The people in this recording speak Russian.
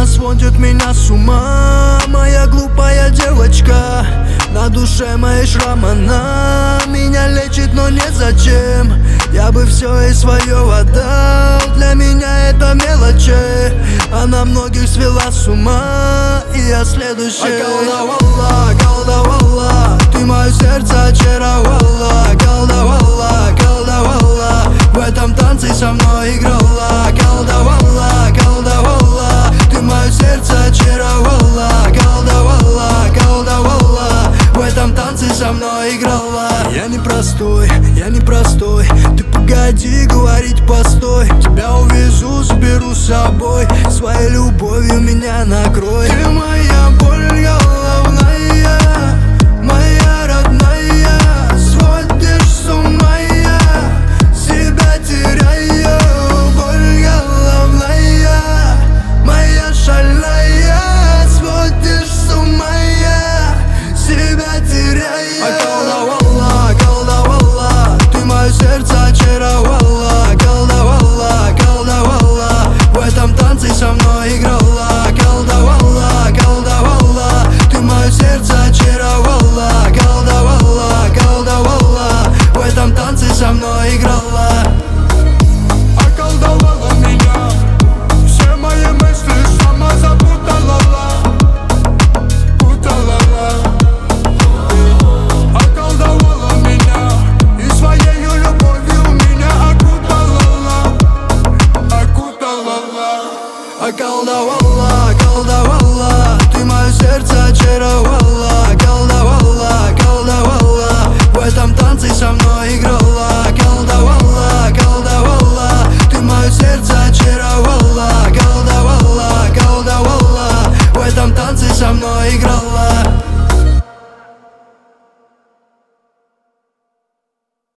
сводит меня с ума. Моя глупая девочка, на душе моей шрам, она меня лечит, но не зачем. Я бы все и свое отдал, для меня это мелочи. Она многих свела с ума, и я следующий. Околдовала, колдовала, ты мое сердце очаровала. Колдовала, колдовала, в этом танце со мной играла. Колдовала, колдовала, ты мое сердце очаровала. Колдовала, колдовала, в этом танце со мной играла. Я непростой, ты погоди говорить постой. Тебя увезу, заберу с собой, своей любовью меня накрой. Ты моя боль,